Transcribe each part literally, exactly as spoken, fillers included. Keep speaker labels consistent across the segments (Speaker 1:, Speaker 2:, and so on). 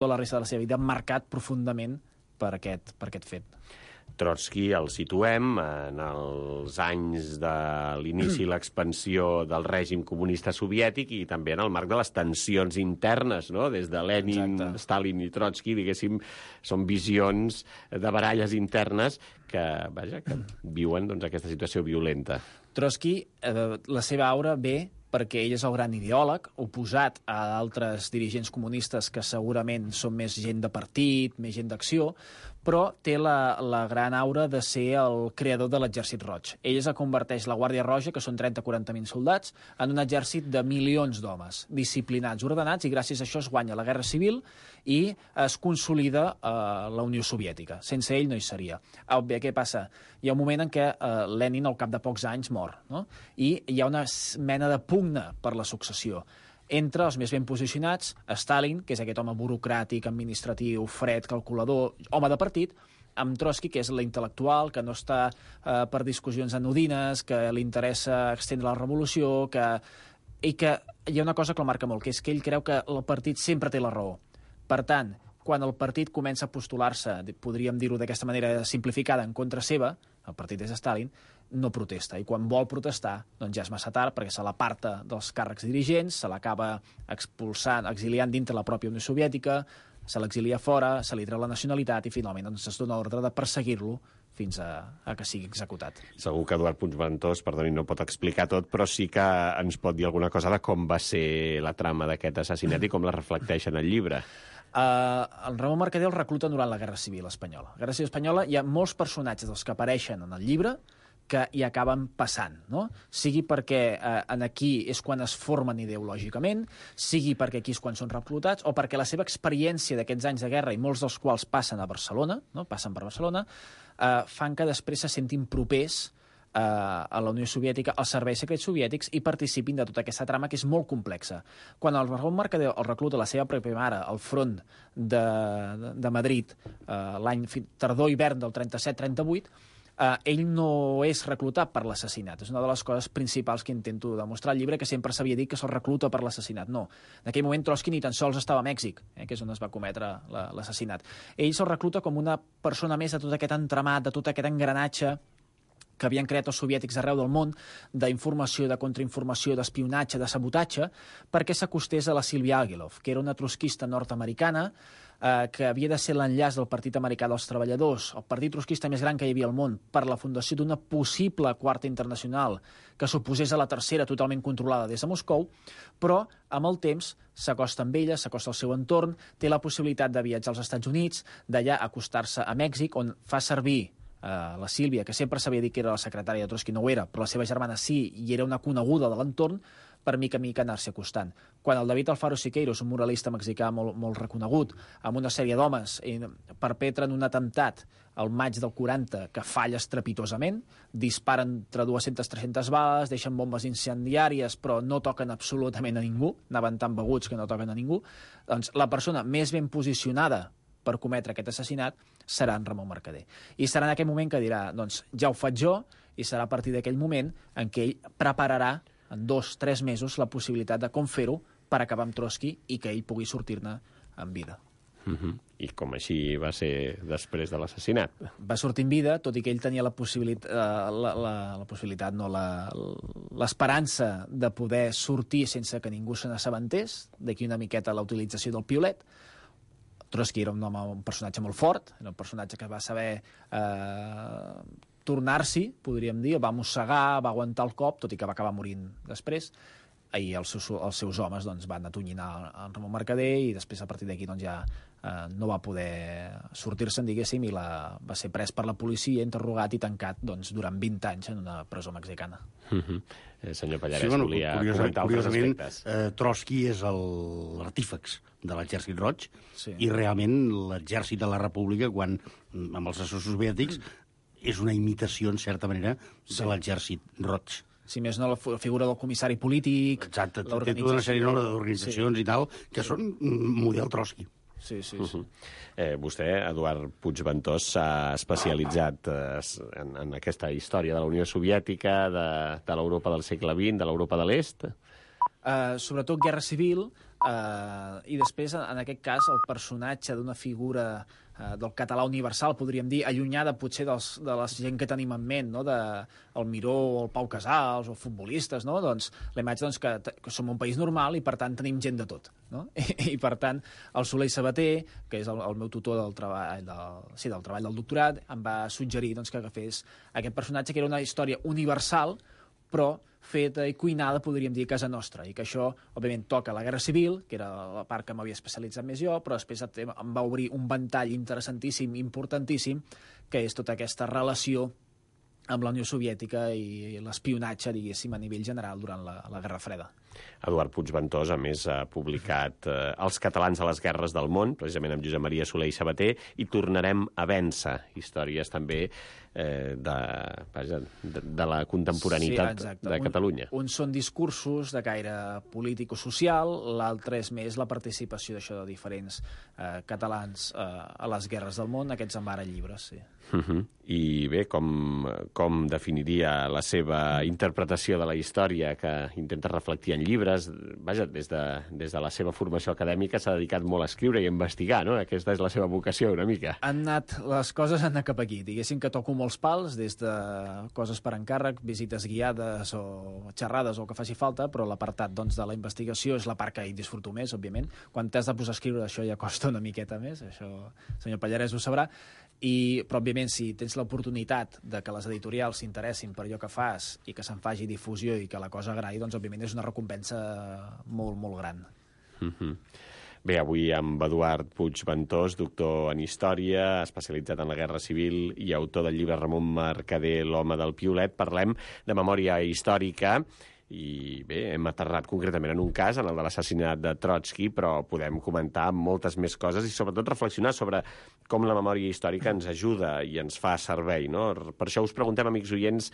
Speaker 1: la resta de la seva vida marcat profundament per aquest, per aquest fet.
Speaker 2: Trotsky el situem en els anys de l'inici i l'expansió del règim comunista soviètic i també en el marc de les tensions internes, no? Des de Lenin, Exacte. Stalin i Trotsky, diguéssim, són visions de baralles internes que, vaja, que viuen doncs, aquesta situació violenta.
Speaker 1: Trotsky, eh, la seva aura ve perquè ell és el gran ideòleg, oposat a altres dirigents comunistes que segurament són més gent de partit, més gent d'acció, però té la, la gran aura de ser el creador de l'exèrcit roig. Ell es converteix la Guàrdia Roja, que són trenta a quaranta mil soldats, en un exèrcit de milions d'homes, disciplinats, ordenats, i gràcies a això es guanya la Guerra Civil i es consolida eh, la Unió Soviètica. Sense ell no hi seria. Òbvia, què passa? Hi ha un moment en què eh, Lenin, al cap de pocs anys, mor, no? I hi ha una mena de pugna per la successió. Entre els més ben posicionats, Stalin, que és aquest home burocràtic, administratiu, fred, calculador, home de partit, amb Trotsky, que és l'intel·lectual, que no està eh, per discussions anodines, que li interessa extendre la revolució, que... i que hi ha una cosa que el marca molt, que és que ell creu que el partit sempre té la raó. Per tant, quan el partit comença a postular-se, podríem dir-ho d'aquesta manera simplificada, en contra seva, el partit és Stalin, no protesta. I quan vol protestar, doncs ja és massa tard, perquè se l'aparta dels càrrecs dirigents, se l'acaba expulsant, exiliant dintre la pròpia Unió Soviètica, se l'exilia fora, se li treu la nacionalitat i finalment doncs, es dona ordre de perseguir-lo fins a, a que sigui executat.
Speaker 2: Segur que Eduard Puigventós, perdoni, no pot explicar tot, però sí que ens pot dir alguna cosa de com va ser la trama d'aquest assassinat i com la reflecteix en el llibre.
Speaker 1: Uh, el Ramon Mercader el recluta durant la Guerra Civil Espanyola. La Guerra Civil Espanyola hi ha molts personatges dels que apareixen en el llibre que hi acaben passant, no? Sigui perquè eh, en aquí és quan es formen ideològicament, sigui perquè aquí és quan són reclutats, o perquè la seva experiència d'aquests anys de guerra, i molts dels quals passen a Barcelona, no? Passen per Barcelona, eh, fan que després se sentin propers eh, a la Unió Soviètica, als serveis secrets soviètics, i participin de tota aquesta trama que és molt complexa. Quan el Ramon Mercader el recluta la seva pròpia mare al front de, de, de Madrid, eh, l'any tardor-hivern del trenta-set trenta-vuit, Uh, ell no és reclutat per l'assassinat. És una de les coses principals que intento demostrar al llibre, que sempre s'havia dit que se'l recluta per l'assassinat. No. En aquell moment Trotsky ni tan sols estava a Mèxic, eh, que és on es va cometre l'assassinat. Ell se'l recluta com una persona més de tot aquest entramat, de tot aquest engranatge que havien creat els soviètics arreu del món, d'informació, de contrainformació, d'espionatge, de sabotatge, perquè s'acostés a la Sylvia Agilov, que era una trotskista nord-americana eh, que havia de ser l'enllaç del Partit Americà dels Treballadors, el partit trotskista més gran que hi havia al món, per la fundació d'una possible quarta internacional que s'oposés a la tercera, totalment controlada des de Moscou, però amb el temps s'acosta amb ella, s'acosta al seu entorn, té la possibilitat de viatjar als Estats Units, d'allà acostar-se a Mèxic, on fa servir Uh, la Sílvia, que sempre s'havia dit que era la secretària de Trotsky, no ho era, però la seva germana sí, i era una coneguda de l'entorn, per mica a mica anar-se acostant. Quan el David Alfaro Siqueiros, un muralista mexicà molt, molt reconegut, amb una sèrie d'homes, perpetren un atemptat al maig del quaranta que falla estrepitosament, disparen entre dues-centes a tres-centes bales, deixen bombes incendiàries, però no toquen absolutament a ningú, anaven tan beguts que no toquen a ningú, doncs la persona més ben posicionada per cometre aquest assassinat serà en Ramon Mercader. I serà en aquell moment que dirà, doncs ja ho faig jo, i serà a partir d'aquell moment en què ell prepararà en dos, tres mesos la possibilitat de com fer-ho per acabar amb Trotsky i que ell pugui sortir-ne en vida.
Speaker 2: Uh-huh. I com així va ser després de l'assassinat?
Speaker 1: Va sortir en vida, tot i que ell tenia la possibilitat, la, la, la possibilitat no, l'esperança de poder sortir sense que ningú se n'assabentés, d'aquí una miqueta la utilització del piolet. Trotsky era un home, un personatge molt fort, era un personatge que va saber eh, tornar-s'hi, podríem dir, va mossegar, va aguantar el cop, tot i que va acabar morint després, i els seus, els seus homes doncs, van atonyinar en Ramon Mercader, i després a partir d'aquí doncs, ja eh, no va poder sortir-se'n, diguéssim, i la, va ser pres per la policia, interrogat i tancat doncs, durant vint anys en una presó mexicana.
Speaker 2: Uh-huh. eh, senyor Pallarès,
Speaker 3: sí, bueno,
Speaker 2: volia
Speaker 3: curiosa,
Speaker 2: comentar altres aspectes.
Speaker 3: Eh, Trotsky és l'artífex de l'exèrcit roig,
Speaker 1: sí.
Speaker 3: I realment l'exèrcit de la república, quan amb els assessors soviètics, és una imitació, en certa manera, de sí. l'exèrcit roig.
Speaker 1: Si més no, la figura del comissari polític...
Speaker 3: Exacte, té tota una sèrie d'organitzacions sí. i tal, que són model Trotsky.
Speaker 1: Sí, sí, sí.
Speaker 2: Uh-huh. eh, vostè, Eduard Puigventós, s'ha especialitzat eh, en, en aquesta història de la Unió Soviètica, de, de l'Europa del segle vint, de l'Europa de l'Est?
Speaker 1: Uh, sobretot Guerra Civil, Uh, I després, en aquest cas, el personatge d'una figura uh, del català universal, podríem dir, allunyada potser dels, de la gent que tenim en ment, no? de el Miró o el Pau Casals o futbolistes, no? Doncs la imatge doncs, que, que som un país normal i per tant tenim gent de tot, no? I, i per tant el Soler Sabater, que és el, el meu tutor del treball del, sí, del treball del doctorat, em va suggerir doncs, que agafés aquest personatge, que era una història universal, però feta i cuinada, podríem dir, a casa nostra, i que això, òbviament, toca la Guerra Civil, que era la part que m'havia especialitzat més jo, però després em va obrir un ventall interessantíssim, importantíssim, que és tota aquesta relació amb la Unió Soviètica i l'espionatge, diguéssim, a nivell general durant la, la Guerra Freda.
Speaker 2: Eduard Puigventós, a més, ha publicat eh, Els catalans a les guerres del món, precisament amb Josep Maria Soler i Sabater, i Tornarem a vèncer, històries també eh, de, vaja, de, de la contemporaneitat sí, de Catalunya.
Speaker 1: Un, uns són discursos de caire polític o social, l'altre és més la participació d'això de diferents eh, catalans eh, a les guerres del món, aquests en vara llibres, sí.
Speaker 2: Uh -huh. I bé, com, com definiria la seva interpretació de la història, que intenta reflectir en llibres? Vaja, des de, des de la seva formació acadèmica s'ha dedicat molt a escriure i a investigar, no? Aquesta és la seva vocació, una mica.
Speaker 1: Han anat, les coses han anat cap aquí. Diguéssim que toco molts pals, des de coses per encàrrec, visites guiades o xerrades o que faci falta, però l'apartat doncs, de la investigació és la part que hi disfruto més, òbviament. Quan t'has de posar a escriure, això ja costa una miqueta més, això el senyor Pallarès ho sabrà. I, però, òbviament, si tens l'oportunitat de que les editorials s'interessin per allò que fas i que se'n faci difusió i que la cosa agradi, doncs, òbviament, és una recompensa molt, molt gran.
Speaker 2: Mm-hmm. Bé, avui amb Eduard Puigventós, doctor en Història, especialitzat en la Guerra Civil i autor del llibre Ramon Mercader, L'home del piolet, parlem de memòria històrica. I bé, hem aterrat concretament en un cas, en el de l'assassinat de Trotsky, però podem comentar moltes més coses i sobretot reflexionar sobre com la memòria històrica ens ajuda i ens fa servei, no? Per això us preguntem, amics oients,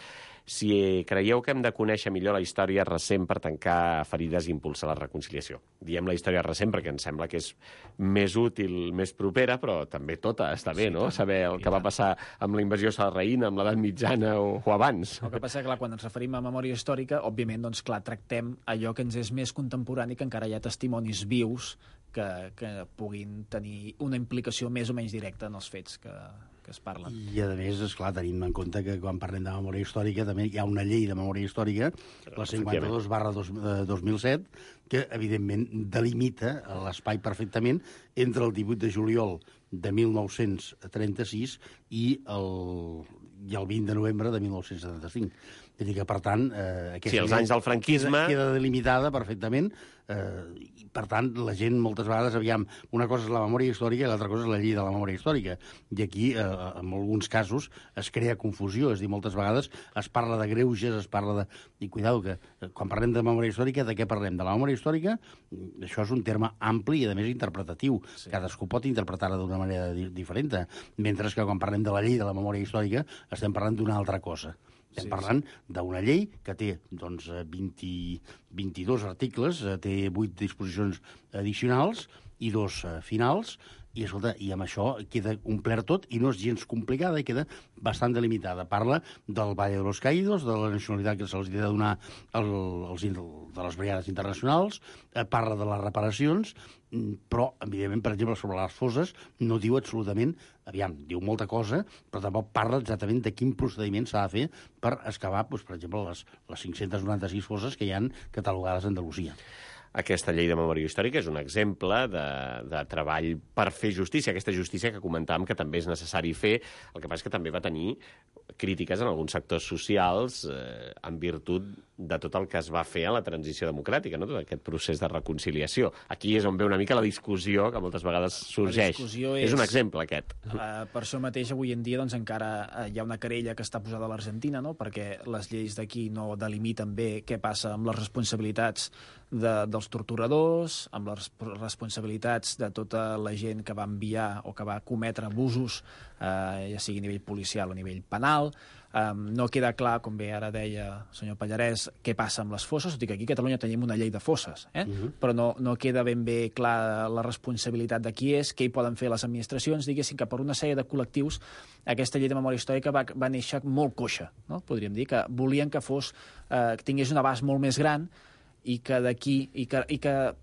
Speaker 2: si creieu que hem de conèixer millor la història recent per tancar ferides i impulsar la reconciliació. Diem la història recent perquè ens sembla que és més útil, més propera, però també tota està bé, sí, no? Saber el que va passar amb la invasió sarraïna, amb l'edat mitjana o, o abans.
Speaker 1: El que passa és que, clar, quan ens referim a memòria històrica, òbviament, doncs, clar, tractem allò que ens és més contemporani, que encara hi ha testimonis vius que, que puguin tenir una implicació més o menys directa en els fets que, que es parlen.
Speaker 3: I, a més, esclar, tenim en compte que quan parlem de memòria històrica també hi ha una llei de memòria històrica, la cinquanta-dos barra dos mil set, que, evidentment, delimita l'espai perfectament entre el divuit de juliol de mil nou-cents trenta-sis i el, i el vint de novembre de mil nou-cents setanta-cinc. Vull dir que, per tant... Eh,
Speaker 2: sí, els anys del franquisme...
Speaker 3: Queda, queda delimitada perfectament. Eh, i, per tant, la gent moltes vegades, aviam, una cosa és la memòria històrica i l'altra cosa és la llei de la memòria històrica. I aquí, eh, en alguns casos, es crea confusió. És a dir, moltes vegades es parla de greuges, es parla de... I, cuidado, que eh, quan parlem de memòria històrica, de què parlem? De la memòria històrica, això és un terme ampli i, a més, interpretatiu. Sí. Cadascú pot interpretar-la d'una manera di diferent, mentre que quan parlem de la llei de la memòria històrica estem parlant d'una altra cosa. Estem sí, parlant sí. d'una llei que té doncs, vint, vint-i-dos articles, té vuit disposicions addicionals i dos uh, finals, i, escolta, i amb això queda complert tot i no és gens complicada i queda bastant delimitada. Parla del Valle de los Caídos, de la nacionalitat que se'ls ha de donar el, els, de les brigades internacionals, eh, parla de les reparacions, però, evidentment, per exemple, sobre les fosses no diu absolutament, aviam, diu molta cosa, però tampoc parla exactament de quin procediment s'ha de fer per excavar, doncs, per exemple, les, les cinc-centes noranta-sis fosses que hi han catalogades a Andalusia.
Speaker 2: Aquesta llei de memòria històrica és un exemple de, de treball per fer justícia, aquesta justícia que comentàvem que també és necessari fer. El que passa és que també va tenir crítiques en alguns sectors socials eh, en virtut de tot el que es va fer a la transició democràtica, no? Tot aquest procés de reconciliació. Aquí és on ve una mica la discussió que moltes vegades sorgeix. És... és un exemple, aquest.
Speaker 1: Uh, per això mateix, avui en dia, doncs, encara uh, hi ha una querella que està posada a l'Argentina, no? Perquè les lleis d'aquí no delimiten bé què passa amb les responsabilitats de, dels torturadors, amb les responsabilitats de tota la gent que va enviar o que va cometre abusos, eh, ja sigui a nivell policial o a nivell penal. Um, no queda clar, com bé ara deia el senyor Pallarès, què passa amb les fosses, tot i que aquí a Catalunya tenim una llei de fosses, eh? Uh-huh. Però no, no queda ben bé clar la responsabilitat de qui és, què hi poden fer les administracions. Diguéssim que per una sèrie de col·lectius aquesta llei de memòria històrica va, va néixer molt coixa, no? Podríem dir que volien que fos, eh, que tingués un abast molt més gran i que d'aquí, i que, i que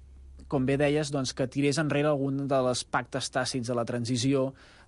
Speaker 1: com bé deies, doncs, que tirés enrere algun dels pactes tàcits de la transició,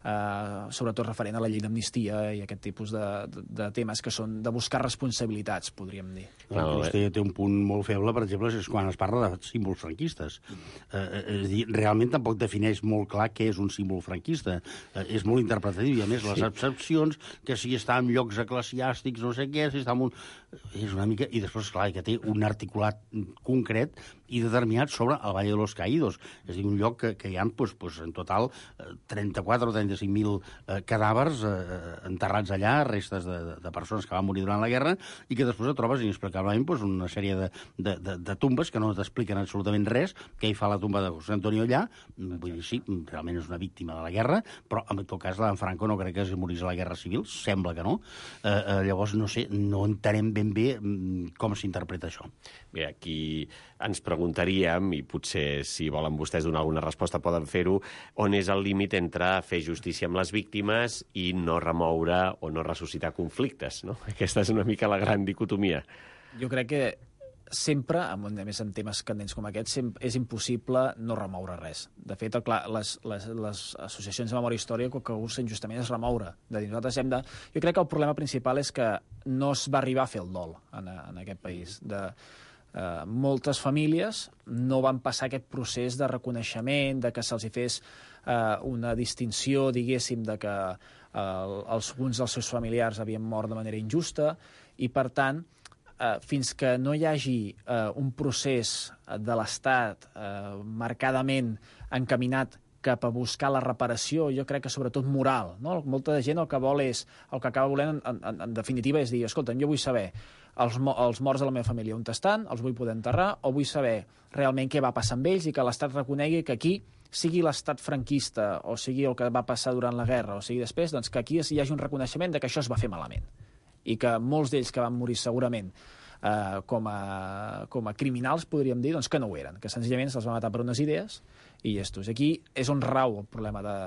Speaker 1: eh, sobretot referent a la llei d'amnistia i aquest tipus de, de, de temes que són de buscar responsabilitats, podríem dir.
Speaker 3: Inclús té, té un punt molt feble, per exemple, és quan es parla de símbols franquistes. Eh, és a dir, realment tampoc defineix molt clar què és un símbol franquista. Eh, és molt interpretatiu, i a més les excepcions, que si està en llocs eclesiàstics, no sé què, si està en un... És una mica... I després, clar, que té un articulat concret i determinat sobre el Valle de los Caídos. És a dir, un lloc que, que hi ha, pues, pues, en total, trenta-quatre o trenta-cinc mil eh, cadàvers eh, enterrats allà, restes de, de, de persones que van morir durant la guerra, i que després et trobes inexplicablement pues, una sèrie de, de, de, de tumbes que no t'expliquen absolutament res, que hi fa la tumba de José Antonio allà. Vull dir, sí, realment és una víctima de la guerra, però en tot cas la d'en Franco no crec que es morís a la Guerra Civil, sembla que no. Eh, eh, llavors, no sé, no entenem ben bé com s'interpreta això.
Speaker 2: Bé, aquí ens preguntaríem, i potser si volen vostès donar alguna resposta poden fer-ho, on és el límit entre fer justícia amb les víctimes i no remoure o no ressuscitar conflictes, no? Aquesta és una mica la gran dicotomia.
Speaker 1: Jo crec que sempre, a més en temes candents com aquests, és impossible no remoure res. De fet, clar, les, les, les associacions de memòria històrica el que usen justament és remoure. De dir, nosaltres hem de... Jo crec que el problema principal és que no es va arribar a fer el dol en, en aquest país. De, eh, moltes famílies no van passar aquest procés de reconeixement, de que se'ls hi fes eh, una distinció, diguéssim, de que eh, els, alguns dels seus familiars havien mort de manera injusta, i per tant, Uh, fins que no hi hagi uh, un procés de l'Estat uh, marcadament encaminat cap a buscar la reparació, jo crec que sobretot moral, no? Molta gent el que vol és, el que acaba volent, en, en, en definitiva, és dir, escolta, jo vull saber els, els morts de la meva família on estan, els vull poder enterrar, o vull saber realment què va passar amb ells i que l'Estat reconegui que aquí, sigui l'Estat franquista, o sigui el que va passar durant la guerra, o sigui després, doncs que aquí hi hagi un reconeixement de que això es va fer malament, i que molts d'ells que van morir segurament eh, com, a, com a criminals, podríem dir, doncs que no ho eren, que senzillament se'ls va matar per unes idees i llestos. Aquí és on rau el problema de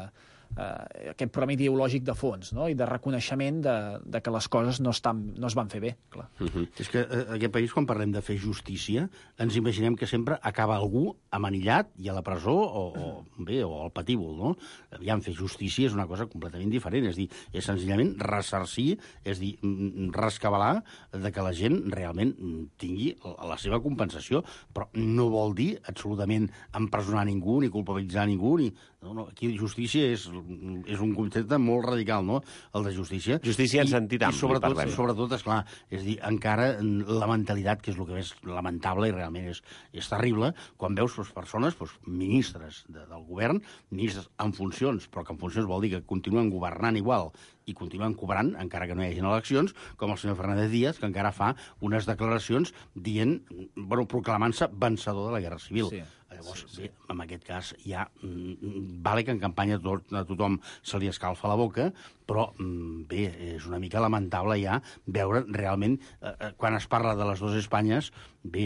Speaker 1: eh, aquest problema ideològic de fons, no? I de reconeixement de, de que les coses no, estan, no es van fer bé. Clar.
Speaker 3: Uh-huh. És que eh, aquest país, quan parlem de fer justícia, ens imaginem que sempre acaba algú amanillat i a la presó o, o bé, o al patíbul, no? Aviam, fer justícia és una cosa completament diferent, és dir, és senzillament ressarcir, és dir, rescabalar de que la gent realment tingui la seva compensació, però no vol dir absolutament empresonar ningú, ni culpabilitzar ningú, ni... No, no, aquí justícia és, és un concepte molt radical, no?, el de justícia.
Speaker 2: Justícia en sentit ampli,
Speaker 3: sobretot,
Speaker 2: parlem.
Speaker 3: sobretot, esclar, és dir, encara la mentalitat, que és el que és lamentable i realment és, és terrible, quan veus les persones, doncs, ministres de, del govern, ministres en funcions, però que en funcions vol dir que continuen governant igual i continuen cobrant, encara que no hi hagin eleccions, com el senyor Fernández Díaz, que encara fa unes declaracions dient, bueno, proclamant-se vencedor de la Guerra Civil.
Speaker 1: Sí.
Speaker 3: Llavors,
Speaker 1: sí, sí.
Speaker 3: bé, en aquest cas ja vale que en campanya tot, a tothom se li escalfa la boca, però bé, és una mica lamentable ja veure realment, eh, quan es parla de les dues Espanyes, bé,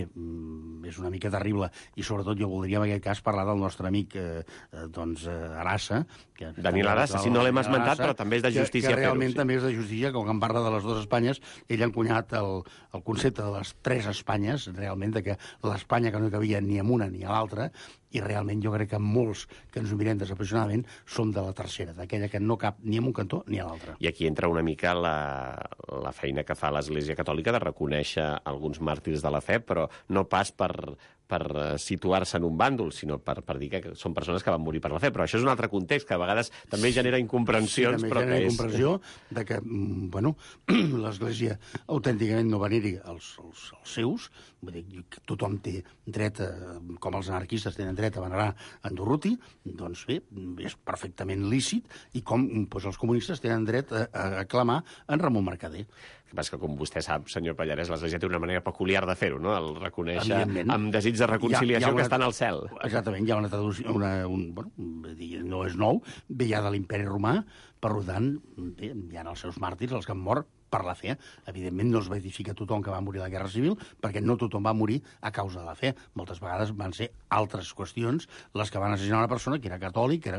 Speaker 3: és una mica terrible. I sobretot jo voldria en aquest cas parlar del nostre amic eh, doncs, eh, Arassa. Que,
Speaker 2: Daniel Arassa, si no l'hem esmentat, però també és de justícia
Speaker 3: que, que realment
Speaker 2: fer-ho, sí.
Speaker 3: també és de justícia, com que en parla de les dues Espanyes, ell ha encunyat el, el concepte de les tres Espanyes, realment, de que l'Espanya que no hi cabia ni en una ni a l'altra, i realment jo crec que molts que ens ho mirem desapassionadament som de la tercera, d'aquella que no cap ni en un cantó ni a l'altre.
Speaker 2: I aquí entra una mica la, la feina que fa l'Església Catòlica de reconèixer alguns màrtirs de la fe, però no pas per, per situar-se en un bàndol, sinó per, per dir que són persones que van morir per la fe. Però això és un altre context, que a vegades també genera incomprensions.
Speaker 3: Sí, també
Speaker 2: però
Speaker 3: genera
Speaker 2: que és...
Speaker 3: incomprensió de que, bueno, l'Església autènticament no veneri els, els, els seus, vull dir, que tothom té dret, a, com els anarquistes tenen dret a venerar en Durruti, doncs bé, és perfectament lícit, i com doncs, els comunistes tenen dret a, a clamar en Ramon Mercader.
Speaker 2: El que passa que, com vostè sap, senyor Pallarès, l'Església té una manera peculiar de fer-ho, no? El reconèixer amb desig de reconciliació hi ha, hi ha una, que està en el cel.
Speaker 3: Exactament, hi ha una traducció, una, un, bueno, no és nou, ve ja de l'Imperi Romà, per tant, bé, hi ha els seus màrtirs, els que han mort per la fe. Evidentment no es va edificar tothom que va morir a la Guerra Civil, perquè no tothom va morir a causa de la fe. Moltes vegades van ser altres qüestions les que van assassinar una persona que era catòlic, que era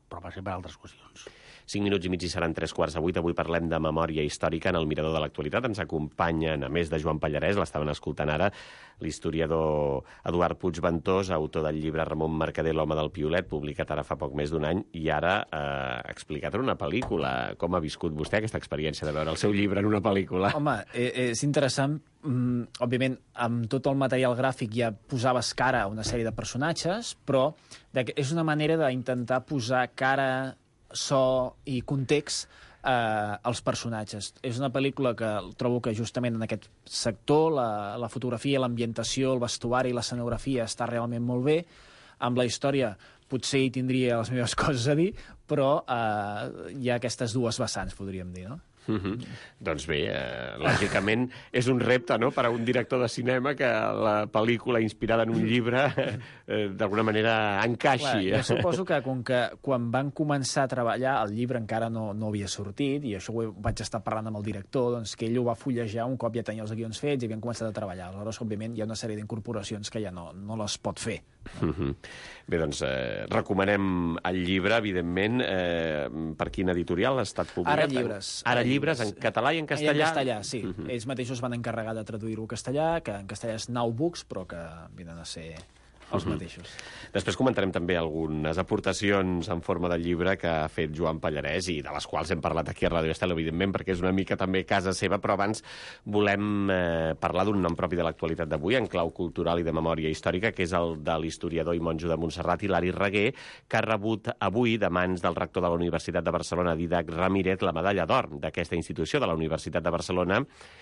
Speaker 3: però passa per altres qüestions.
Speaker 2: Cinc minuts i mig i seran tres quarts de vuit. Avui parlem de memòria històrica en el Mirador de l'Actualitat. Ens acompanyen, a més de Joan Pallarès, l'estaven escoltant ara, l'historiador Eduard Puigventós, autor del llibre Ramon Mercader, l'home del piolet, publicat ara fa poc més d'un any, i ara eh, explicat en una pel·lícula. Com ha viscut vostè aquesta experiència de veure el seu llibre en una pel·lícula?
Speaker 1: Home, és interessant. Mm, òbviament, amb tot el material gràfic ja posaves cara a una sèrie de personatges, però és una manera d'intentar posar cara, so i context eh, als personatges. És una pel·lícula que trobo que justament en aquest sector la, la fotografia, l'ambientació, el vestuari i l'escenografia està realment molt bé. Amb la història potser hi tindria les meves coses a dir, però eh, hi ha aquestes dues vessants, podríem dir, no?
Speaker 2: Mm-hmm. Doncs bé, eh, lògicament és un repte, no?, per a un director de cinema que la pel·lícula inspirada en un llibre eh, d'alguna manera encaixi.
Speaker 1: Clar, jo suposo que, com que quan van començar a treballar el llibre encara no, no havia sortit, i això ho vaig estar parlant amb el director, doncs que ell ho va fullejar un cop ja tenia els guions fets i havien començat a treballar. Aleshores, òbviament, hi ha una sèrie d'incorporacions que ja no, no les pot fer.
Speaker 2: Mm-hmm. Bé, doncs eh, recomanem el llibre, evidentment. Eh, per quin editorial ha estat publicat?
Speaker 1: Ara Llibres.
Speaker 2: Ara Llibres, en català i en castellà?
Speaker 1: I en castellà, sí. Uh-huh. Ells mateixos van encarregar de traduir-ho al castellà, que en castellà és Now Books, però que venen a ser els uh-huh. mateixos.
Speaker 2: Després comentarem també algunes aportacions en forma de llibre que ha fet Joan Pallarès i de les quals hem parlat aquí a Ràdio Estel, evidentment, perquè és una mica també casa seva, però abans volem eh, parlar d'un nom propi de l'actualitat d'avui, en clau cultural i de memòria històrica, que és el de l'historiador i monjo de Montserrat, Hilari Reguer, que ha rebut avui, de mans del rector de la Universitat de Barcelona, Dídac Ramírez, la medalla d'or d'aquesta institució de la Universitat de Barcelona.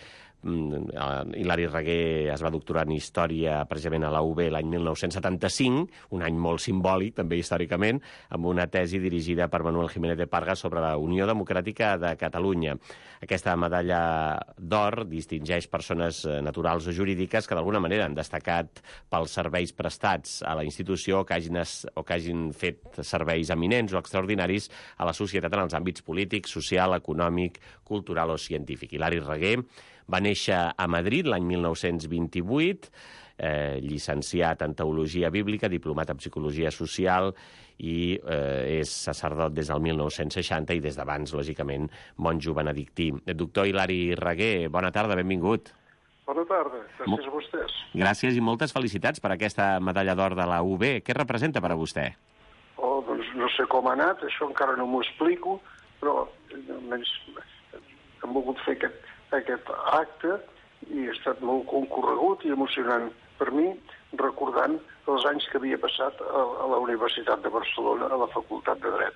Speaker 2: Hilari Reguer es va doctorar en Història precisament a la U B l'any mil nou-cents setanta-cinc, un any molt simbòlic, també històricament, amb una tesi dirigida per Manuel Jiménez de Parga sobre la Unió Democràtica de Catalunya. Aquesta medalla d'or distingeix persones naturals o jurídiques que d'alguna manera han destacat pels serveis prestats a la institució o que hagin, o que hagin fet serveis eminents o extraordinaris a la societat en els àmbits polític, social, econòmic, cultural o científic. Hilari Reguer va néixer a Madrid l'any mil nou-cents vint-i-vuit, eh, llicenciat en Teologia Bíblica, diplomat en Psicologia Social i eh, és sacerdot des del mil nou-cents seixanta i des d'abans, lògicament, monjo benedictí. Doctor Hilari Reguer, bona tarda, benvingut.
Speaker 4: Bona tarda, gràcies a vostès.
Speaker 2: Gràcies i moltes felicitats per aquesta medalla d'or de la U B. Què representa per a vostè?
Speaker 4: Oh, doncs no sé com ha anat, això encara no m'ho explico, però almenys hem volgut fer aquest aquest acte i ha estat molt concorregut i emocionant per mi, recordant els anys que havia passat a, a la Universitat de Barcelona, a la Facultat de Dret.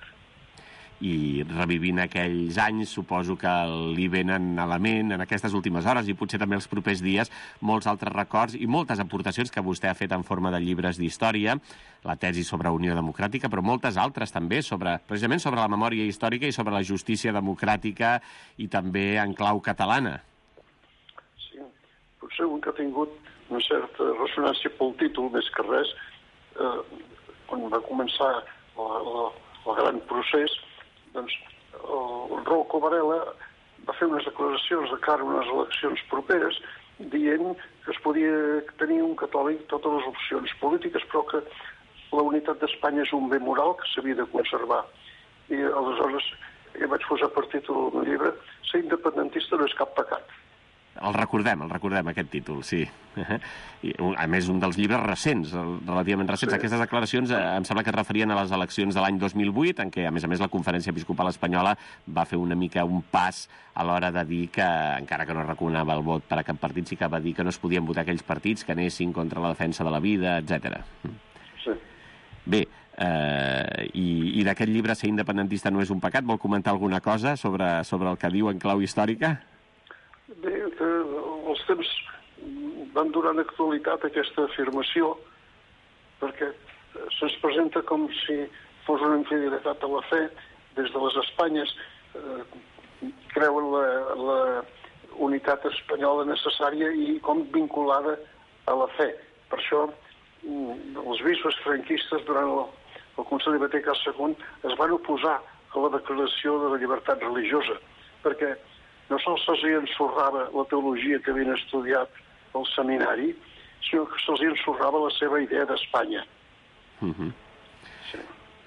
Speaker 2: I revivint aquells anys, suposo que li venen a la ment en aquestes últimes hores i potser també els propers dies molts altres records i moltes aportacions que vostè ha fet en forma de llibres d'història, la tesi sobre Unió Democràtica, però moltes altres també, sobre, precisament sobre la memòria històrica i sobre la justícia democràtica i també en clau catalana.
Speaker 4: Sí, potser un que ha tingut una certa ressonància pel títol, més que res, eh, quan va començar la, la, el gran procés, doncs el Rocco Varela va fer unes declaracions de cara a unes eleccions properes dient que es podia tenir un catòlic totes les opcions polítiques, però que la unitat d'Espanya és un bé moral que s'havia de conservar. I aleshores jo vaig posar per títol del llibre ser independentista no és cap pecat.
Speaker 2: El recordem, el recordem, aquest títol, sí. I, a més, un dels llibres recents, relativament recents. Sí. Aquestes declaracions eh, em sembla que es referien a les eleccions de l'any dos mil vuit, en què, a més a més, la Conferència Episcopal Espanyola va fer una mica un pas a l'hora de dir que, encara que no recomanava el vot per a cap partit, sí que va dir que no es podien votar aquells partits que anessin contra la defensa de la vida, etcètera.
Speaker 4: Sí.
Speaker 2: Bé, eh, i, i d'aquest llibre, Ser independentista no és un pecat, vol comentar alguna cosa sobre, sobre el que diu en clau històrica?
Speaker 4: Bé, que els temps van donant actualitat a aquesta afirmació perquè se'ns presenta com si fos una infidelitat a la fe. Des de les Espanyes eh, creuen la, la unitat espanyola necessària i com vinculada a la fe. Per això els bisbes franquistes durant el, el Concili Vaticà segon es van oposar a la declaració de la llibertat religiosa perquè no sols se'ls ensorrava la teologia que havien estudiat al seminari, sinó que se'ls ensorrava la seva idea d'Espanya.
Speaker 2: Uh-huh.
Speaker 4: Sí.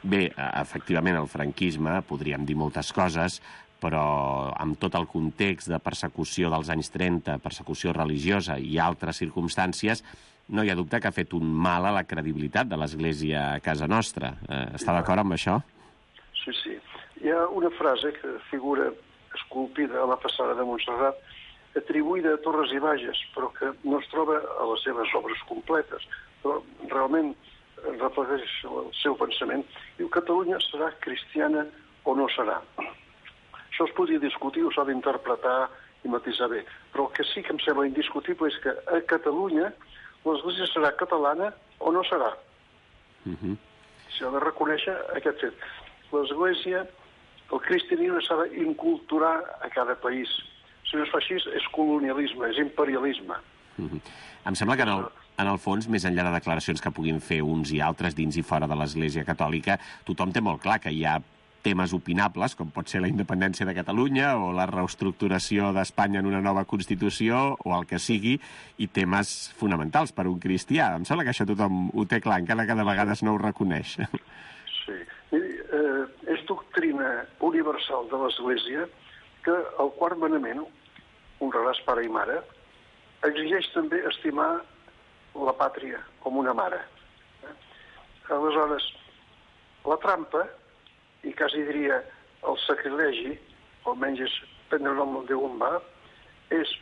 Speaker 2: Bé, efectivament, el franquisme, podríem dir moltes coses, però amb tot el context de persecució dels anys trenta, persecució religiosa i altres circumstàncies, no hi ha dubte que ha fet un mal a la credibilitat de l'Església a casa nostra. Eh, està d'acord amb això?
Speaker 4: Sí, sí. Hi ha una frase que figura esculpida a la façana de Montserrat, atribuïda a Torres i Bages, però que no es troba a les seves obres completes, però realment reflecteix el seu pensament. Diu, Catalunya serà cristiana o no serà? Això es podria discutir, ho s'ha d'interpretar i matisar bé, però el que sí que em sembla indiscutible és que a Catalunya l'Església serà catalana o no serà.
Speaker 2: Uh-huh.
Speaker 4: S'ha de reconèixer aquest fet. L'Església, el cristianisme s'ha d'inculturar a cada país. Si no es fa així, és colonialisme, és imperialisme.
Speaker 2: Uh-huh. Em sembla que en el, en el fons, més enllà de declaracions que puguin fer uns i altres dins i fora de l'Església catòlica, tothom té molt clar que hi ha temes opinables, com pot ser la independència de Catalunya o la reestructuració d'Espanya en una nova Constitució o el que sigui, i temes fonamentals per un cristià. Em sembla que això tothom ho té clar, encara que de vegades no ho reconeix.
Speaker 4: Sí. Miri, eh, és doctrina universal de l'Església que el quart manament, honraràs pare i mare, exigeix també estimar la pàtria com una mare. Aleshores, la trampa, i quasi diria el sacrilegi, o almenys és prendre el nom de on va, és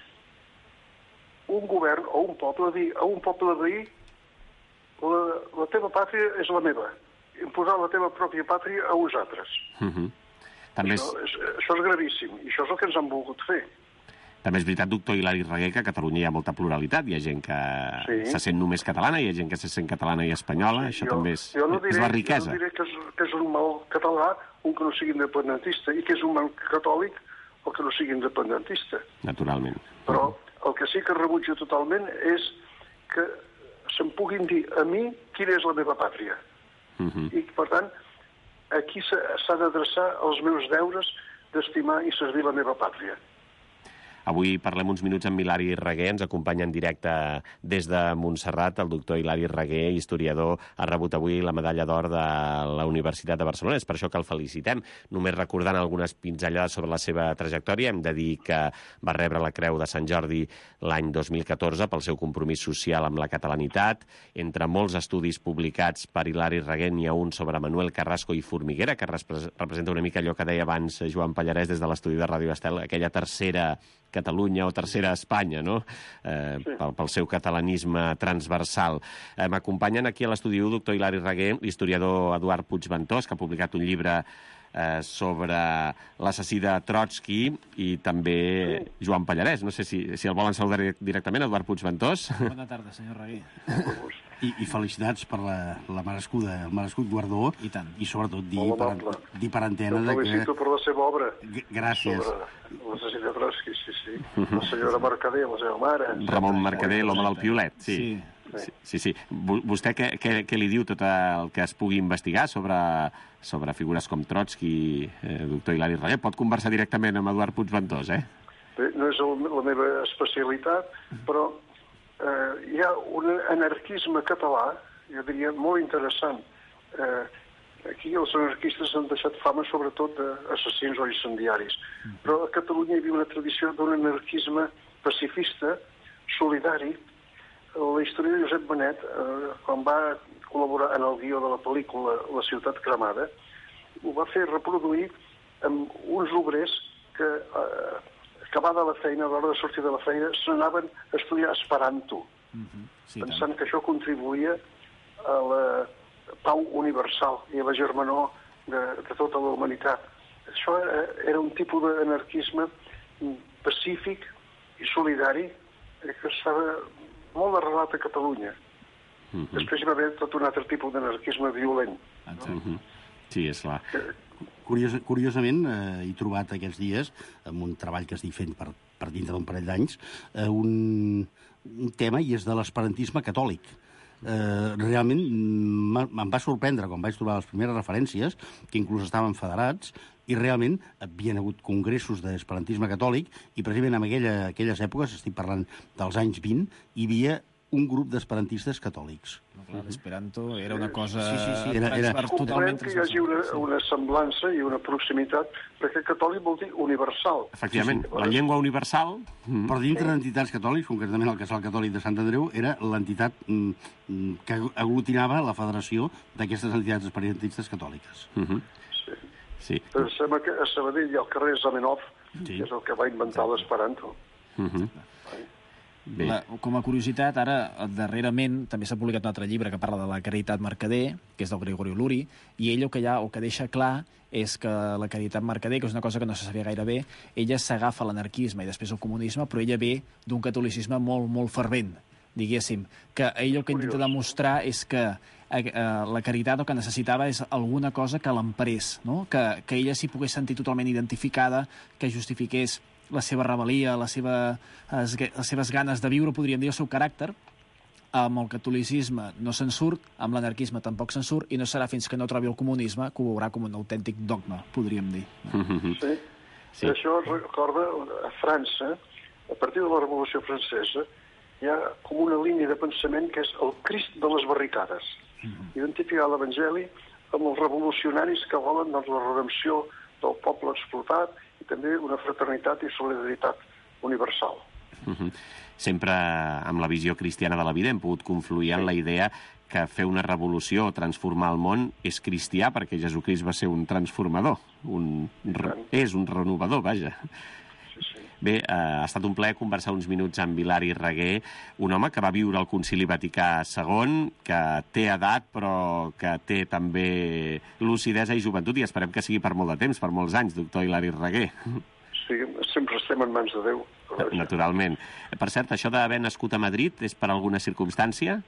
Speaker 4: un govern o un poble dir a un poble veí la, la teva pàtria és la meva, imposar la teva pròpia pàtria a uns altres.
Speaker 2: Uh-huh. També és...
Speaker 4: Això, és, això és gravíssim, i això és el que ens han volgut fer.
Speaker 2: També és veritat, doctor Hilari Reguer, que a Catalunya hi ha molta pluralitat. Hi ha gent que sí. se sent només catalana, hi ha gent que se sent catalana i espanyola. Sí, això jo, també és,
Speaker 4: no diré,
Speaker 2: és la riquesa.
Speaker 4: Jo no diré que és, que és un mal català un que no sigui independentista i que és un mal catòlic el que no sigui independentista.
Speaker 2: Naturalment.
Speaker 4: Però el que sí que rebutjo totalment és que se'm puguin dir a mi quina és la meva pàtria. Uh-huh. I, per tant, aquí s'ha d'adreçar els meus deures d'estimar i servir la meva pàtria.
Speaker 2: Avui parlem uns minuts amb Hilari Reguer, ens acompanya en directe des de Montserrat. El doctor Hilari Reguer, historiador, ha rebut avui la medalla d'or de la Universitat de Barcelona. És per això que el felicitem. Només recordant algunes pinzellades sobre la seva trajectòria, hem de dir que va rebre la Creu de Sant Jordi l'any dos mil catorze pel seu compromís social amb la catalanitat. Entre molts estudis publicats per Hilari Reguer n'hi ha un sobre Manuel Carrasco i Formiguera, que representa una mica allò que deia abans Joan Pallarès des de l'estudi de Ràdio Estel, aquella tercera Catalunya o tercera Espanya, no? Eh, sí. pel, pel seu catalanisme transversal. Eh, M'acompanyen aquí a l'estudi u, doctor Hilari Reguer, l'historiador Eduard Puigventós, que ha publicat un llibre eh, sobre l'assassí de Trotsky, i també Joan Pallarès. No sé si, si el volen saludar directament, Eduard Puigventós.
Speaker 1: Bona tarda, senyor Reguer.
Speaker 3: I, i felicitats per la, la merescuda, el merescut guardó.
Speaker 1: I tant.
Speaker 3: I sobretot dir per, dir per antena...
Speaker 4: Jo felicito
Speaker 3: que...
Speaker 4: per la seva obra.
Speaker 3: G Gràcies.
Speaker 4: Sobre l'assassí de Trotsky, sí, sí. La senyora Mercader, la seva mare.
Speaker 2: Ramon Mercader, l'home del piolet, sí.
Speaker 1: Sí.
Speaker 2: Sí, sí, sí. Vostè què, què, què li diu tot el que es pugui investigar sobre, sobre figures com Trotsky, eh, doctor Hilari Reguer? Pot conversar directament amb Eduard Puigventós, eh?
Speaker 4: Bé, no és el, la meva especialitat, però eh, hi ha un anarquisme català, jo diria, molt interessant. Eh, aquí els anarquistes han deixat fama sobretot d'assassins o incendiaris, però a Catalunya hi havia una tradició d'un anarquisme pacifista, solidari. La història de Josep Benet, eh, quan va col·laborar en el guió de la pel·lícula La ciutat cremada, ho va fer reproduir amb uns obrers que, eh, acabada la feina, a l'hora de sortir de la feina, s'anaven a estudiar Esperanto, uh-huh. sí, pensant tant. que això contribuïa a la pau universal i a la germanor de, de tota la humanitat. Això era, era un tipus d'anarquisme pacífic i solidari que estava molt arrelat a Catalunya. Uh-huh. Després hi va haver tot un altre tipus d'anarquisme violent. No?
Speaker 2: Uh-huh. Sí, és clar.
Speaker 3: Curios, curiosament, eh, he trobat aquests dies, amb un treball que estic fent per, per dintre d'un parell d'anys, eh, un, un tema, i és de l'esperantisme catòlic. Eh, realment em va sorprendre quan vaig trobar les primeres referències, que inclús estaven federats, i realment havien hagut congressos d'esperantisme catòlic, i precisament en aquella, aquelles èpoques, estic parlant dels anys vint, hi havia un grup d'esperantistes catòlics.
Speaker 1: No, clar, l'esperanto era una cosa...
Speaker 3: Sí, sí, sí, era- era-
Speaker 1: totalment
Speaker 4: que hi hagi una, una semblança i una proximitat, perquè catòlic vol dir universal.
Speaker 2: Efectivament, la llengua universal...
Speaker 3: Mm. Però dintre d'entitats catòlics, concretament el Casal Catòlic de Sant Andreu, era l'entitat mm, que aglutinava la federació d'aquestes entitats esperantistes catòliques.
Speaker 2: Uh -huh.
Speaker 4: Sí.
Speaker 2: Sí.
Speaker 4: Em sembla que a Sabadell hi ha el carrer Zamenhof,
Speaker 3: Sí.
Speaker 4: que és el que va inventar l'esperanto.
Speaker 2: Uh -huh. Bé.
Speaker 1: La, com a curiositat, ara, darrerament, també s'ha publicat un altre llibre que parla de la Caritat Mercader, que és del Gregorio Luri, i ell el que, ha, el que deixa clar és que la Caritat Mercader, que és una cosa que no se sabia gaire bé, ella s'agafa a l'anarquisme i després al comunisme, però ella ve d'un catolicisme molt, molt fervent, diguéssim, que ell el que intenta demostrar és que eh, la Caritat el que necessitava és alguna cosa que l'emparés, no? que, que ella s'hi pogués sentir totalment identificada, que justifiqués la seva rebel·lia, la seva, les seves ganes de viure, podríem dir, el seu caràcter. Amb el catolicisme no se'n surt, amb l'anarquisme tampoc se'n surt, i no serà fins que no trobi el comunisme que ho veurà com un autèntic dogma, podríem dir.
Speaker 4: Sí. Sí. I això recorda a França, a partir de la Revolució Francesa, hi ha com una línia de pensament que és el Crist de les barricades. Mm-hmm. Identificar l'Evangeli amb els revolucionaris que volen, doncs, la redempció del poble explotat i també una fraternitat i solidaritat universal.
Speaker 2: Uh -huh. Sempre amb la visió cristiana de la vida hem pogut confluir en la idea que fer una revolució o transformar el món és cristià, perquè Jesucrist va ser un transformador, un, és un renovador, vaja.
Speaker 4: Sí, sí.
Speaker 2: Bé, eh, ha estat un plaer conversar uns minuts amb Hilari Raguer, un home que va viure al Concili Vaticà segon, que té edat, però que té també lucidesa i joventut, i esperem que sigui per molt de temps, per molts anys, doctor Hilari Raguer.
Speaker 4: Sí, sempre estem en mans de Déu.
Speaker 2: Naturalment. Per cert, això d'haver nascut a Madrid és per alguna circumstància?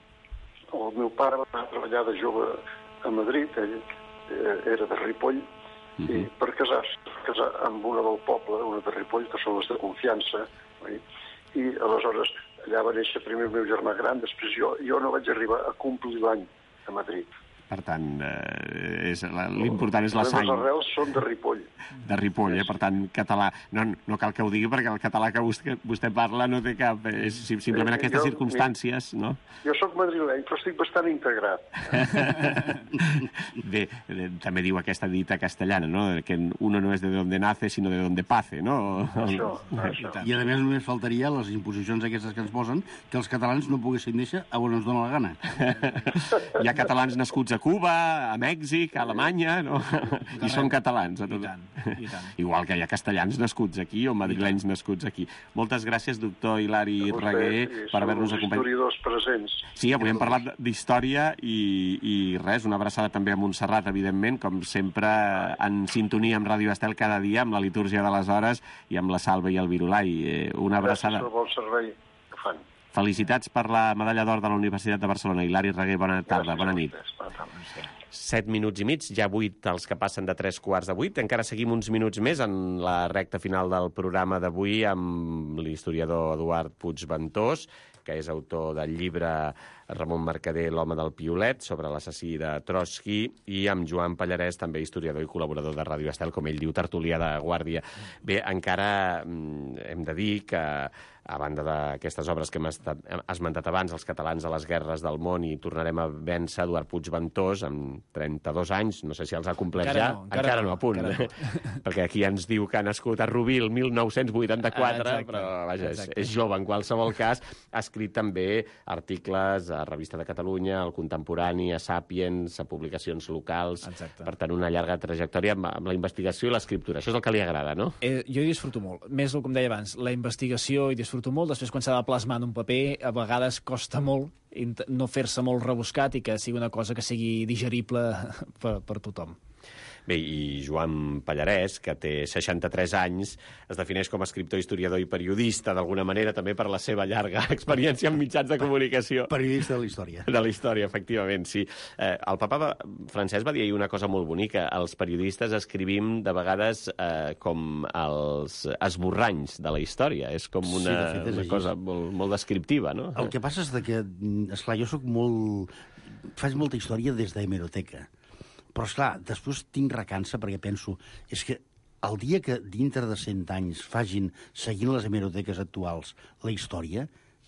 Speaker 4: El meu pare va treballar de jove a Madrid, ell era de Ripoll, uh -huh. i per casar-se, casar amb una del poble, una de Ripoll, que són les de confiança, oi? I aleshores allà va néixer primer el meu germà gran, després jo, jo no vaig arribar a complir l'any a Madrid.
Speaker 2: Per tant, eh, l'important és la sang.
Speaker 4: Les arrels són de Ripoll.
Speaker 2: De Ripoll, eh? Per tant, català. No, no cal que ho digui, perquè el català que vostè, vostè parla no té cap... És simplement eh, aquestes jo, circumstàncies, no?
Speaker 4: Jo sóc madrileny, però estic bastant integrat.
Speaker 2: Bé, també diu aquesta dita castellana, no? Que uno no és de donde nace, sinó de donde pace, no?
Speaker 4: Això, això.
Speaker 3: I, a més, només faltaria les imposicions aquestes que ens posen que els catalans no poguessin néixer a on ens dóna la gana.
Speaker 2: Hi ha catalans nascuts a Cuba, a Mèxic, a Alemanya, no? I són catalans. A tot.
Speaker 1: I tant, i tant.
Speaker 2: Igual que hi ha castellans nascuts aquí o madrilenys nascuts aquí. Moltes gràcies, doctor Hilari Raguer, per haver-nos acompanyat.
Speaker 4: Historiadors presents.
Speaker 2: Sí, avui hem parlat d'història i, i res, una abraçada també a Montserrat, evidentment, com sempre en sintonia amb Ràdio Estel cada dia, amb la litúrgia de les hores i amb la Salva i el Virulai. Una abraçada.
Speaker 4: Gràcies pel bon servei que fan.
Speaker 2: Felicitats per la medalla d'or de la Universitat de Barcelona. Hilari Raguer, bona tarda, bona nit. Set minuts i mig, ja vuit els que passen de tres quarts de vuit. Encara seguim uns minuts més en la recta final del programa d'avui amb l'historiador Eduard Puigventós, que és autor del llibre Ramon Mercader, l'home del piolet, sobre l'assassí de Trotsky, i amb Joan Pallarès, també historiador i col·laborador de Ràdio Estel, com ell diu, tertulià de guàrdia. Bé, encara hem de dir que a banda d'aquestes obres que hem estat, esmentat abans, Els catalans a les guerres del món, i tornarem a vèncer Eduard Puigventós amb trenta-dos anys, no sé si els ha complert
Speaker 1: encara
Speaker 2: ja,
Speaker 1: no, encara,
Speaker 2: encara
Speaker 1: no,
Speaker 2: no, a punt,
Speaker 1: no.
Speaker 2: perquè aquí ens diu que ha nascut a Rubí el mil nou-cents vuitanta-quatre, ah, però vaja, és, és jove en qualsevol cas. Ha escrit també articles a Revista de Catalunya, al Contemporani, a Sàpiens, a publicacions locals. Exacte. Per tant, una llarga trajectòria amb, amb la investigació i l'escriptura. Això és el que li agrada, no?
Speaker 1: Eh, jo hi disfruto molt. Més, com deia abans, la investigació hi disfruto molt. Després, quan s'ha de plasmar en un paper, a vegades costa molt no fer-se molt rebuscat i que sigui una cosa que sigui digerible per, per tothom.
Speaker 2: Bé, i Joan Pallarès, que té seixanta-tres anys, es defineix com a escriptor, historiador i periodista, d'alguna manera, també per la seva llarga experiència en mitjans de comunicació.
Speaker 3: Periodista de la història.
Speaker 2: De la història, efectivament, sí. Eh, el papa francès va dir ahir una cosa molt bonica. Els periodistes escrivim de vegades eh, com els esborranys de la història. És com una, sí, fet, és una cosa molt, molt descriptiva, no?
Speaker 3: El que passa és que, esclar, jo soc molt... faig molta història des d'hemeroteca. Però, esclar, després tinc recança perquè penso, és que el dia que dintre de cent anys fagin, seguint les hemeroteques actuals, la història,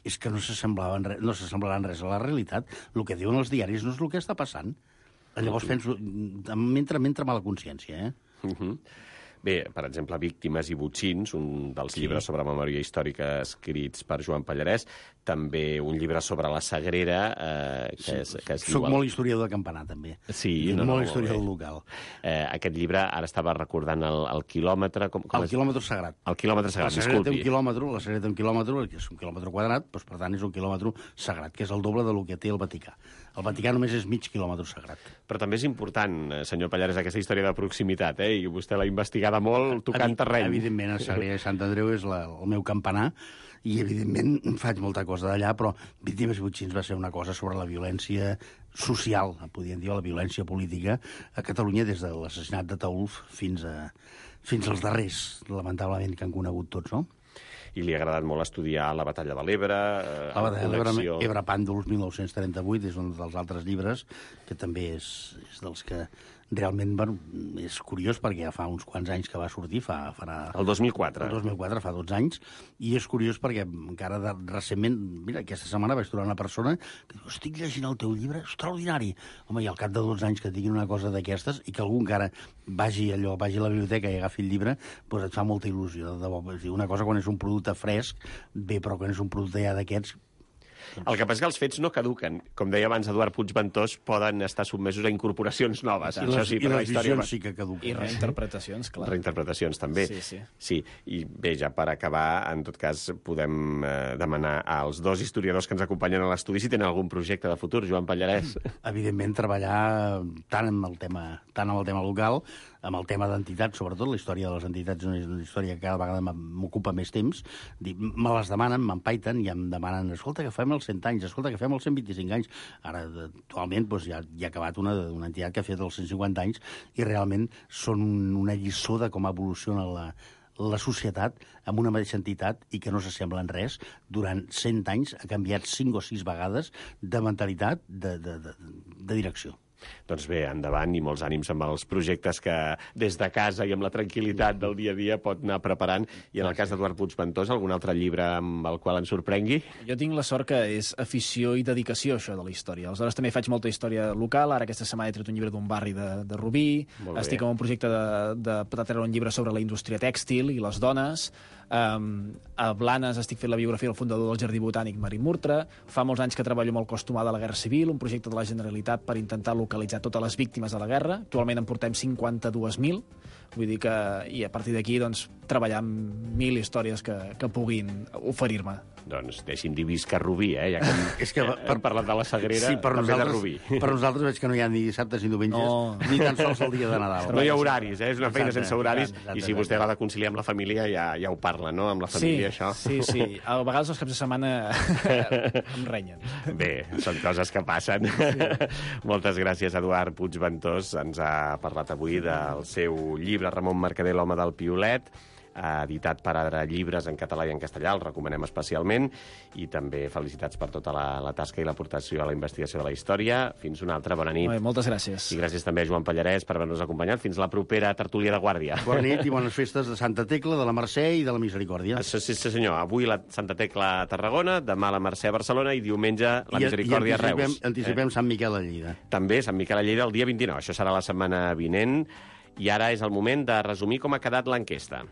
Speaker 3: és que no s'assemblaven res, no s'assemblaran res a la realitat. El que diuen els diaris no és el que està passant. Llavors penso, m'entra m'entra mala consciència, eh?
Speaker 2: Uh-huh. Bé, per exemple, Víctimes i botxins, un dels sí. llibres sobre memòria històrica escrits per Joan Pallarès, també un llibre sobre la Sagrera, eh, que,
Speaker 3: sí.
Speaker 2: és, que es
Speaker 3: Soc
Speaker 2: diu...
Speaker 3: molt historiador de campanar, també.
Speaker 2: Sí,
Speaker 3: no,
Speaker 2: no,
Speaker 3: molt
Speaker 2: no,
Speaker 3: historiador
Speaker 2: molt
Speaker 3: local.
Speaker 2: Eh, aquest llibre, ara estava recordant el, el quilòmetre... Com, com
Speaker 3: el
Speaker 2: és?
Speaker 3: quilòmetre sagrat.
Speaker 2: El quilòmetre sagrat,
Speaker 3: la Sagrera
Speaker 2: disculpi.
Speaker 3: Té un quilòmetre, la Sagrera té un quilòmetre, que és un quilòmetre quadrat, doncs, per tant és un quilòmetre sagrat, que és el doble del que té el Vaticà. El Vaticà només és mig quilòmetre sagrat.
Speaker 2: Però també és important, senyor Pallarès, aquesta història de proximitat, eh? I vostè l'ha investigada molt tocant
Speaker 3: Evi
Speaker 2: terreny.
Speaker 3: Evidentment, a Sagrera de Sant Andreu és la, el meu campanar, i evidentment faig molta cosa d'allà, però Víctimes i botxins va ser una cosa sobre la violència social, podríem dir, la violència política a Catalunya, des de l'assassinat de Taulf fins, a, fins als darrers, lamentablement, que han conegut tots, no?
Speaker 2: I li ha agradat molt estudiar la Batalla de l'Ebre. Eh,
Speaker 3: la Batalla de l'Ebre,
Speaker 2: connexió...
Speaker 3: Ebre Pàndols, mil nou-cents trenta-vuit, és un dels altres llibres que també és, és dels que realment, bueno, és curiós perquè ja fa uns quants anys que va sortir, fa... farà...
Speaker 2: El dos mil quatre.
Speaker 3: El dos mil quatre, fa dotze anys, i és curiós perquè encara de, recentment, mira, aquesta setmana vaig trobar una persona que diu, estic llegint el teu llibre, extraordinari. Home, i al cap de dotze anys que tinguin una cosa d'aquestes i que algú encara vagi allò, vagi a la biblioteca i agafi el llibre, doncs et fa molta il·lusió, de debò. Una cosa quan és un producte fresc, bé, però quan és un producte ja d'aquests...
Speaker 2: El que passa és que els fets no caduquen. Com deia abans Eduard Puigventós, poden estar sotmesos a incorporacions noves.
Speaker 3: I les,
Speaker 2: sí,
Speaker 3: i les
Speaker 2: història...
Speaker 3: visions sí que caduquen.
Speaker 1: I reinterpretacions, clar.
Speaker 2: Reinterpretacions, també.
Speaker 1: Sí, sí.
Speaker 2: Sí, i bé, ja per acabar, en tot cas, podem eh, demanar als dos historiadors que ens acompanyen a l'estudi si tenen algun projecte de futur. Joan Pallarès.
Speaker 3: Evidentment, treballar tant amb el tema, tant amb el tema local, amb el tema d'entitats, sobretot la història de les entitats és una història que cada vegada m'ocupa més temps. Me les demanen, m'empaiten i em demanen, escolta, que fem els cent anys, escolta, que fem els cent vint-i-cinc anys. Ara, actualment, doncs, ja, ja ha acabat una, una entitat que ha fet els cent cinquanta anys i realment són una lliçó de com evoluciona la, la societat amb una mateixa entitat i que no s'assembla en res. Durant cent anys ha canviat cinc o sis vegades de mentalitat, de, de, de, de direcció.
Speaker 2: Doncs bé, endavant i molts ànims amb els projectes que des de casa i amb la tranquil·litat del dia a dia pot anar preparant. I en el cas d'Eduard Puigventós, algun altre llibre amb el qual ens sorprengui?
Speaker 1: Jo tinc la sort que és afició i dedicació, això de la història. Aleshores també faig molta història local. Ara aquesta setmana he tret un llibre d'un barri de, de Rubí. Estic en un projecte de, de, de treure un llibre sobre la indústria tèxtil i les dones. Um, a Blanes estic fent la biografia del fundador del Jardí Botànic, Marín Murtra. Fa molts anys que treballo amb el cos humà de la Guerra Civil, un projecte de la Generalitat per intentar localitzar totes les víctimes de la guerra. Actualment en portem cinquanta-dues mil. Vull dir que, i a partir d'aquí, doncs, treballar amb mil històries que, que puguin oferir-me.
Speaker 2: Doncs deixi'm dir visca Rubí, eh? Ja que,
Speaker 3: és que
Speaker 2: per parlar de la Sagrera,
Speaker 3: sí, per
Speaker 2: també de Rubí.
Speaker 3: Per nosaltres veig que no hi ha ni dissabtes ni diumenges, no. Ni tan sols el dia de Nadal.
Speaker 2: No hi ha horaris, eh? És una feina sense horaris,
Speaker 3: exacte, exacte,
Speaker 2: i si vostè l'ha de conciliar amb la família, ja, ja ho parla, no?, amb la família,
Speaker 1: sí,
Speaker 2: això.
Speaker 1: Sí, sí. A vegades els caps de setmana em renyen.
Speaker 2: Bé, són coses que passen. Sí. Moltes gràcies, Eduard Puigventós. Ens ha parlat avui del seu llibre Ramon Mercader, l'home del piolet, editat per Adra Llibres en català i en castellà, el recomanem especialment, i també felicitats per tota la, la tasca i l'aportació a la investigació de la història. Fins una altra, bona nit.
Speaker 1: Bé, moltes gràcies.
Speaker 2: I gràcies també a Joan Pallarès per haver-nos acompanyat. Fins la propera tertúlia de Guàrdia.
Speaker 3: Bona nit i bones festes de Santa Tecla, de la Mercè i de la Misericòrdia.
Speaker 2: Sí, sí, sí senyor. Avui la Santa Tecla a Tarragona, demà la Mercè a Barcelona i diumenge la Misericòrdia a Reus.
Speaker 3: I anticipem eh? Sant Miquel a Lleida.
Speaker 2: També Sant Miquel a Lleida el dia vint-i-nou. Això serà la setmana vinent. I ara és el moment de resumir com ha quedat l'enquesta.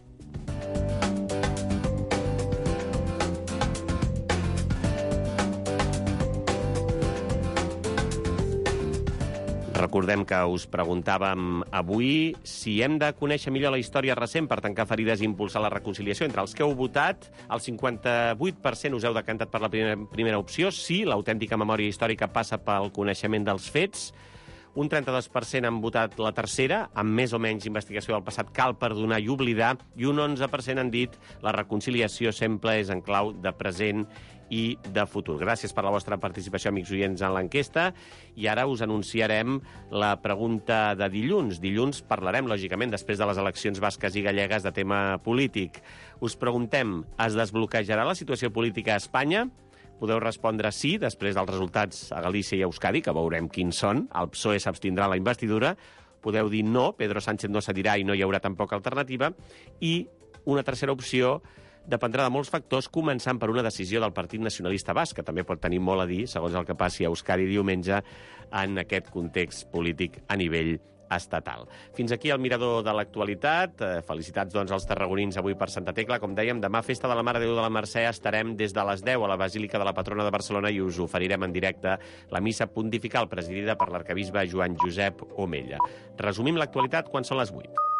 Speaker 2: Recordem que us preguntàvem avui si hem de conèixer millor la història recent per tancar ferides i impulsar la reconciliació. Entre els que heu votat, el cinquanta-vuit per cent us heu decantat per la primera, primera opció. Sí, l'autèntica memòria històrica passa pel coneixement dels fets. Un trenta-dos per cent han votat la tercera, amb més o menys investigació del passat cal perdonar i oblidar, i un onze per cent han dit la reconciliació sempre és en clau de present i de futur. Gràcies per la vostra participació, amics oients, en l'enquesta. I ara us anunciarem la pregunta de dilluns. Dilluns parlarem, lògicament, després de les eleccions basques i gallegues, de tema polític. Us preguntem, es desbloquejarà la situació política a Espanya? Podeu respondre sí, després dels resultats a Galícia i a Euskadi, que veurem quins són. El P S O E s'abstindrà en la investidura. Podeu dir no, Pedro Sánchez no cedirà i no hi haurà tampoc alternativa. I una tercera opció, dependrà de molts factors, començant per una decisió del Partit Nacionalista Basc, que també pot tenir molt a dir, segons el que passi a Euskadi diumenge, en aquest context polític a nivell estatal. Fins aquí el mirador de l'actualitat. Felicitats, doncs, als tarragonins avui per Santa Tecla. Com dèiem, demà, festa de la Mare de Déu de la Mercè, estarem des de les deu a la Basílica de la Patrona de Barcelona i us oferirem en directe la missa pontifical presidida per l'arcabisbe Joan Josep Omella. Resumim l'actualitat quan són les vuit.